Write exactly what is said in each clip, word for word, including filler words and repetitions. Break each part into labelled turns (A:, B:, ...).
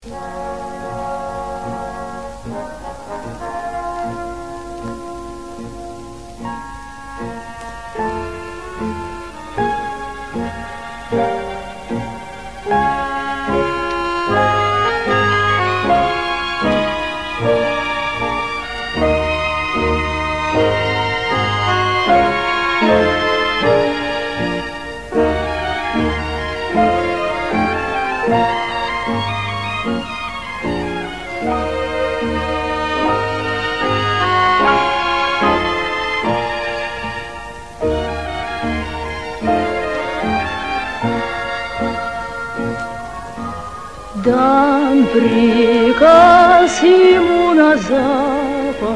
A: Дан приказ ему на запад,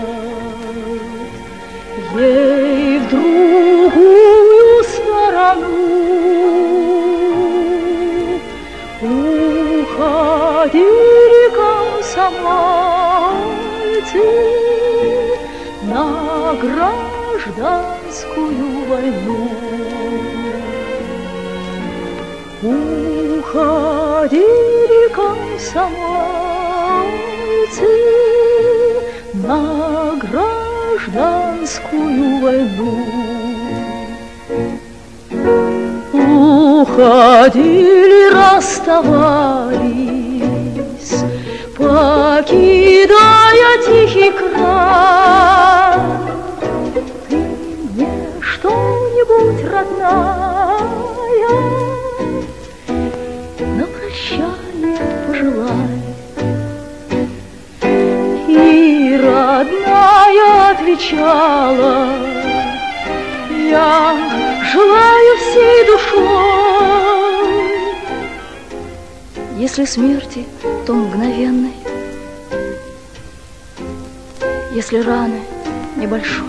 A: ей в другую сторону. Уходили комсомольцы на гражданскую войну. Уходили комсомольцы на гражданскую войну. Уходили, расставались, покидая тихий край. Ты мне что-нибудь, родная, на прощание пожелай. И родная отвечала: я желаю всей душой. Если смерти, то мгновенной, если раны небольшой.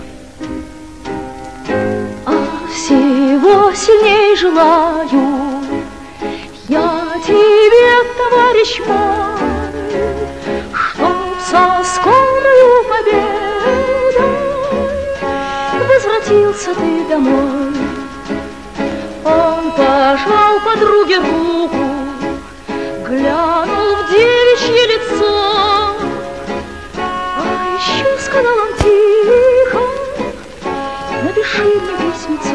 A: А всего сильней желаю я тебе, товарищ мой, чтоб со скорою победой возвратился ты домой. Он пожал подруге руку, глянул в девичье лицо, а еще сказал он тихо: напиши мне письмецо.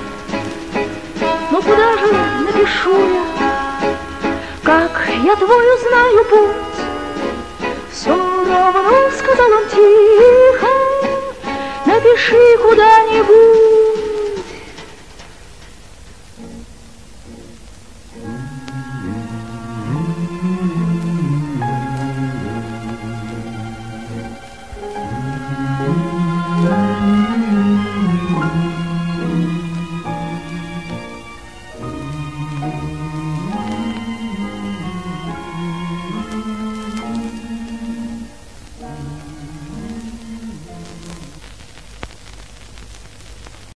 A: Но куда же напишу я, как я твой узнаю путь? Все равно, сказал он тихо, напиши куда-нибудь.